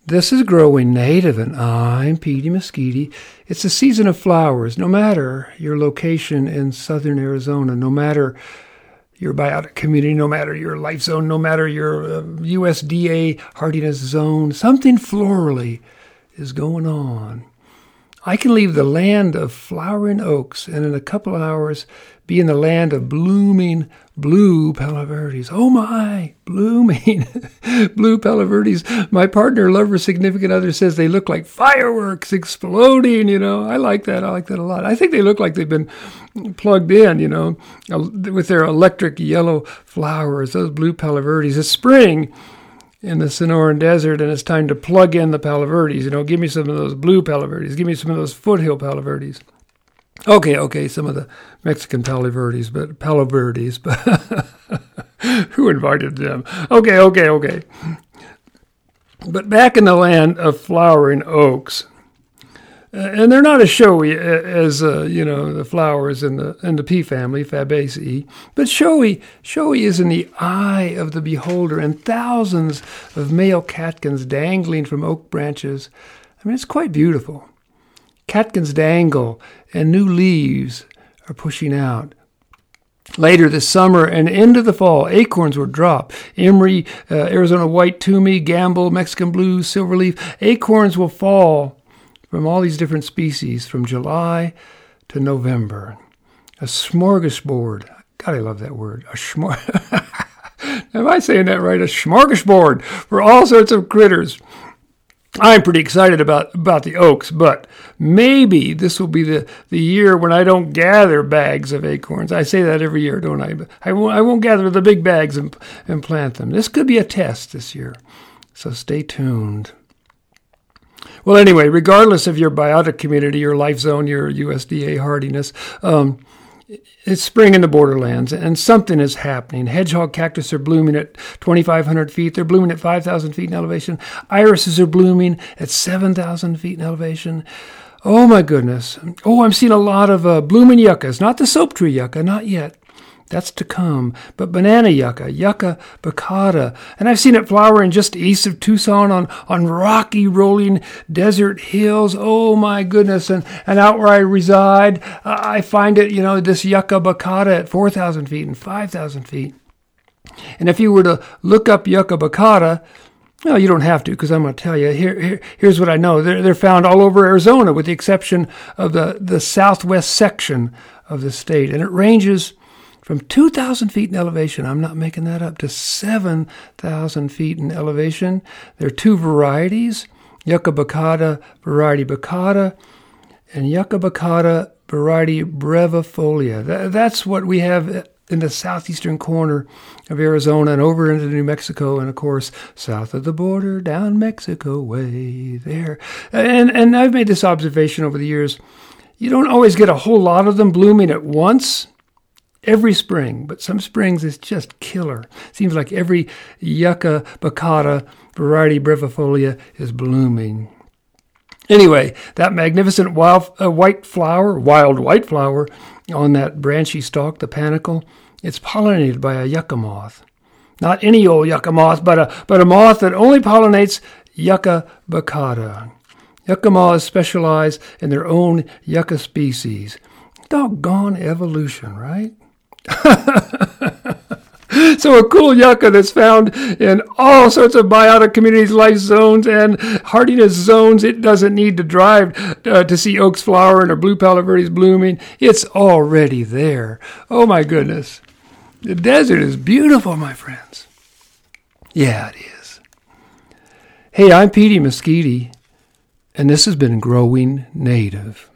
This is Growing Native, and I'm Petey Mesquite. It's the season of flowers. No matter your location in southern Arizona, no matter your biotic community, no matter your life zone, no matter your USDA hardiness zone, something florally is going on. I can leave the land of flowering oaks and in a couple hours be in the land of blooming blue Palo Verdes. Oh my, blooming blue Palo Verdes. My partner, lover, significant other says they look like fireworks exploding, I like that. I like that a lot. I think they look like they've been plugged in, with their electric yellow flowers, those blue Palo Verdes. It's spring in the Sonoran Desert, and it's time to plug in the Palo Verdes. Give me some of those blue Palo Verdes. Give me some of those foothill Palo Verdes. Okay, some of the Mexican Palo Verdes, but who invited them? Okay. But back in the land of flowering oaks, and they're not as showy as the flowers in the pea family, Fabaceae, but showy is in the eye of the beholder, and thousands of male catkins dangling from oak branches. It's quite beautiful. Catkins dangle, and new leaves are pushing out. Later this summer and into the fall, acorns will drop. Emery, Arizona white toomey, gamble, Mexican blue, silverleaf. Acorns will fall from all these different species from July to November. A smorgasbord. God, I love that word. Am I saying that right? A smorgasbord for all sorts of critters. I'm pretty excited about the oaks, but maybe this will be the year when I don't gather bags of acorns. I say that every year, don't I? But I won't gather the big bags and plant them. This could be a test this year, so stay tuned. Well, anyway, regardless of your biotic community, your life zone, your USDA hardiness, it's spring in the borderlands, and something is happening. Hedgehog cactus are blooming at 2,500 feet. They're blooming at 5,000 feet in elevation. Irises are blooming at 7,000 feet in elevation. Oh, my goodness. Oh, I'm seeing a lot of blooming yuccas. Not the soap tree yucca, not yet. That's to come. But banana yucca, Yucca baccata. And I've seen it flowering just east of Tucson on rocky rolling desert hills. Oh my goodness. And out where I reside, I find it, this Yucca baccata at 4,000 feet and 5,000 feet. And if you were to look up Yucca baccata, no, you don't have to, because I'm going to tell you. Here's what I know. They're found all over Arizona, with the exception of the southwest section of the state. And it ranges from 2,000 feet in elevation, I'm not making that up, to 7,000 feet in elevation. There are two varieties, Yucca baccata, variety baccata, and Yucca baccata, variety brevifolia. That's what we have in the southeastern corner of Arizona and over into New Mexico, and of course, south of the border, down Mexico way there. And I've made this observation over the years. You don't always get a whole lot of them blooming at once, every spring, but some springs is just killer. Seems like every Yucca baccata variety brevifolia is blooming. Anyway, that magnificent wild white flower on that branchy stalk, the panicle, it's pollinated by a yucca moth. Not any old yucca moth, but a moth that only pollinates Yucca baccata. Yucca moths specialize in their own yucca species. Doggone evolution, right? So a cool yucca that's found in all sorts of biotic communities, life zones, and hardiness zones. It doesn't need to drive to see oaks flowering or blue Palo Verdes blooming. It's already there. Oh my goodness. The desert is beautiful, my friends. Yeah, it is. Hey, I'm Petey Mesquite, and this has been Growing Native.